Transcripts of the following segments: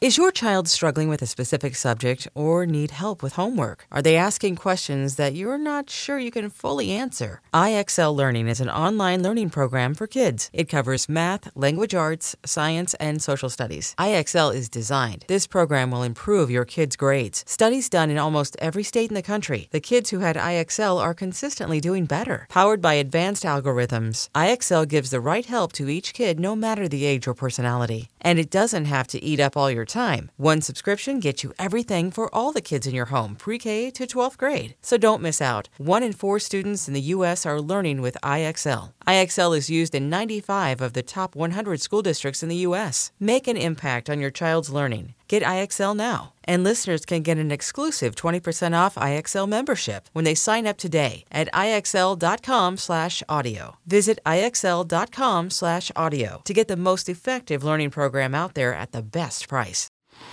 Is your child struggling with a specific subject or need help with homework? Are they asking questions that you're not sure you can fully answer? IXL Learning is an online learning program for kids. It covers math, language arts, science, and social studies. IXL is designed. This program will improve your kids' grades. Studies done in almost every state in the country. The kids who had IXL are consistently doing better. Powered by advanced algorithms, IXL gives the right help to each kid no matter the age or personality. And it doesn't have to eat up all your time. One subscription gets you everything for all the kids in your home, pre-K to 12th grade. So don't miss out. 1 in 4 students in the U.S. are learning with IXL. IXL is used in 95 of the top 100 school districts in the U.S. Make an impact on your child's learning. Get IXL now. And listeners can get an exclusive 20% off IXL membership when they sign up today at IXL.com/audio. Visit IXL.com/audio to get the most effective learning program out there at the best price.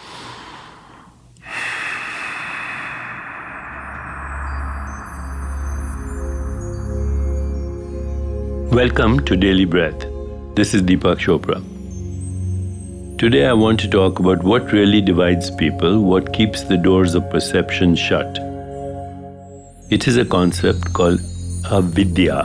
Welcome to Daily Breath. This is Deepak Chopra. Today I want to talk about what really divides people, what keeps the doors of perception shut. It is a concept called avidya.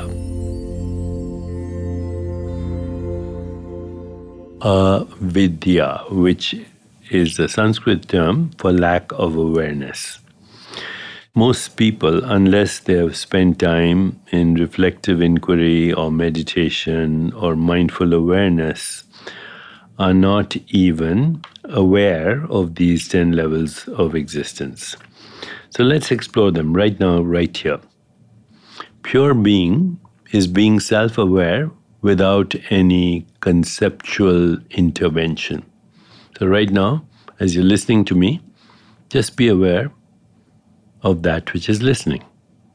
Avidya, which is a Sanskrit term for lack of awareness. Most people, unless they have spent time in reflective inquiry or meditation or mindful awareness, are not even aware of these 10 levels of existence. So let's explore them right now, right here. Pure being is being self-aware without any conceptual intervention. So right now, as you're listening to me, just be aware of that which is listening.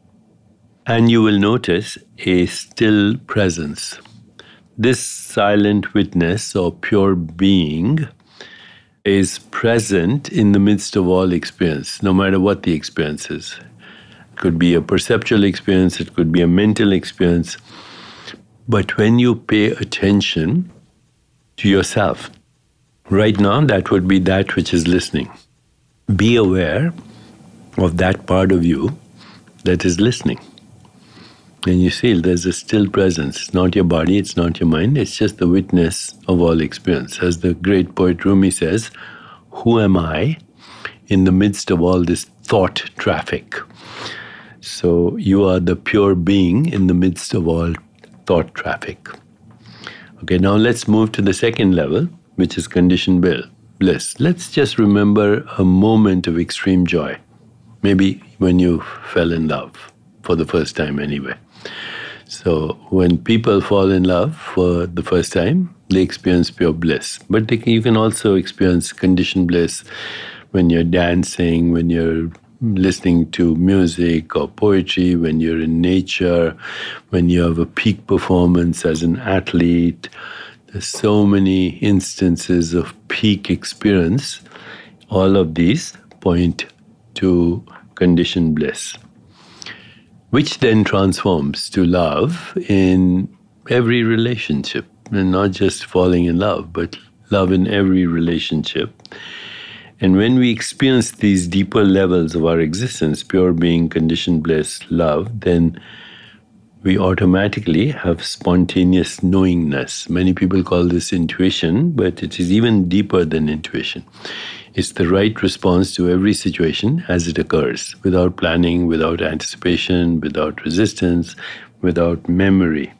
And you will notice a still presence. This silent witness or pure being is present in the midst of all experience, no matter what the experience is. It could be a perceptual experience, it could be a mental experience. But when you pay attention to yourself, right now, that would be that which is listening. Be aware of that part of you that is listening. And you see, there's a still presence. It's not your body, it's not your mind, it's just the witness of all experience. As the great poet Rumi says, who am I in the midst of all this thought traffic? So you are the pure being in the midst of all thought traffic. Okay, now let's move to the second level, which is conditioned bliss. Let's just remember a moment of extreme joy. Maybe when you fell in love for the first time anyway. So when people fall in love for the first time, they experience pure bliss. But you can also experience conditioned bliss when you're dancing, when you're listening to music or poetry, when you're in nature, when you have a peak performance as an athlete. There's so many instances of peak experience. All of these point to conditioned bliss, which then transforms to love in every relationship, and not just falling in love, but love in every relationship. And when we experience these deeper levels of our existence, pure being, conditioned bliss, love, then we automatically have spontaneous knowingness. Many people call this intuition, but it is even deeper than intuition. It's the right response to every situation as it occurs, without planning, without anticipation, without resistance, without memory.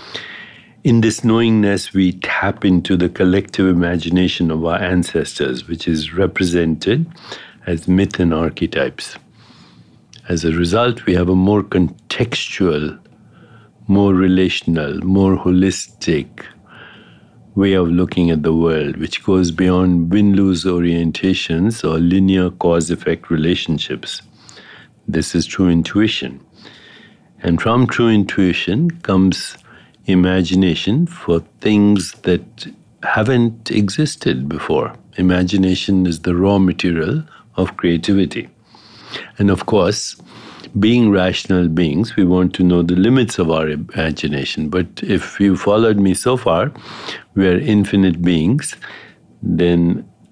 In this knowingness, we tap into the collective imagination of our ancestors, which is represented as myth and archetypes. As a result, we have a more contextual, more relational, more holistic way of looking at the world, which goes beyond win-lose orientations or linear cause-effect relationships. This is true intuition. And from true intuition comes imagination for things that haven't existed before. Imagination is the raw material of creativity. And of course, being rational beings, we want to know the limits of our imagination. But if you followed me so far, we are infinite beings, then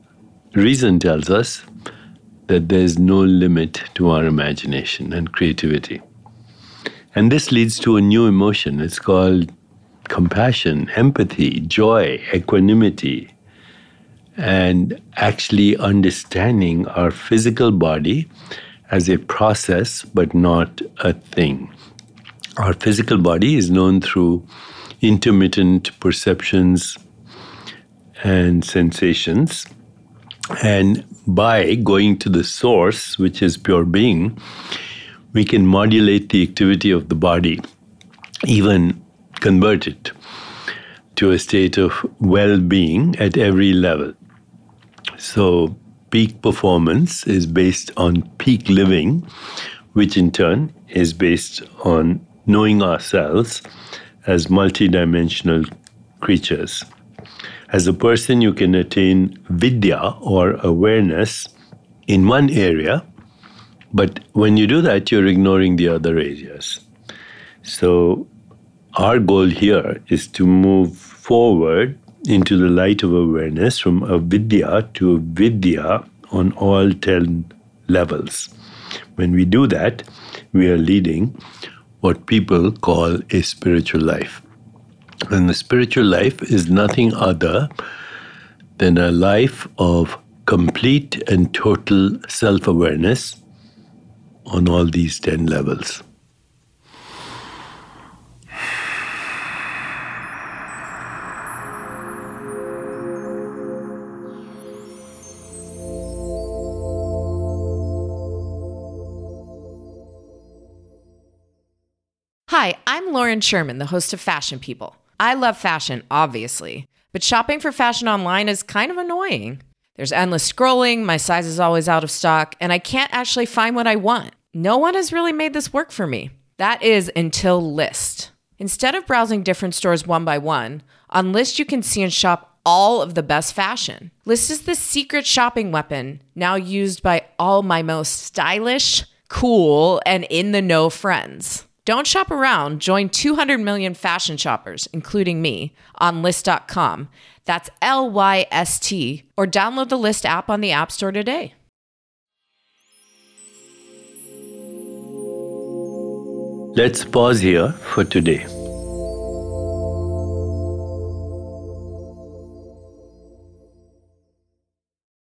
reason tells us that there's no limit to our imagination and creativity. And this leads to a new emotion. It's called compassion, empathy, joy, equanimity, and actually understanding our physical body as a process, but not a thing. Our physical body is known through intermittent perceptions and sensations. And by going to the source, which is pure being, we can modulate the activity of the body, even convert it to a state of well-being at every level. So peak performance is based on peak living, which in turn is based on knowing ourselves as multidimensional creatures. As a person, you can attain vidya or awareness in one area, but when you do that, you're ignoring the other areas. So our goal here is to move forward into the light of awareness from avidya to vidya on all 10 levels. When we do that, we are leading what people call a spiritual life. And the spiritual life is nothing other than a life of complete and total self-awareness on all these 10 levels. Hi, I'm Lauren Sherman, the host of Fashion People. I love fashion, obviously, but shopping for fashion online is kind of annoying. There's endless scrolling, my size is always out of stock, and I can't actually find what I want. No one has really made this work for me. That is until Lyst. Instead of browsing different stores one by one, on Lyst you can see and shop all of the best fashion. Lyst is the secret shopping weapon now used by all my most stylish, cool, and in-the-know friends. Don't shop around. Join 200 million fashion shoppers, including me, on Lyst.com. That's Lyst, or download the Lyst app on the App Store today. Let's pause here for today.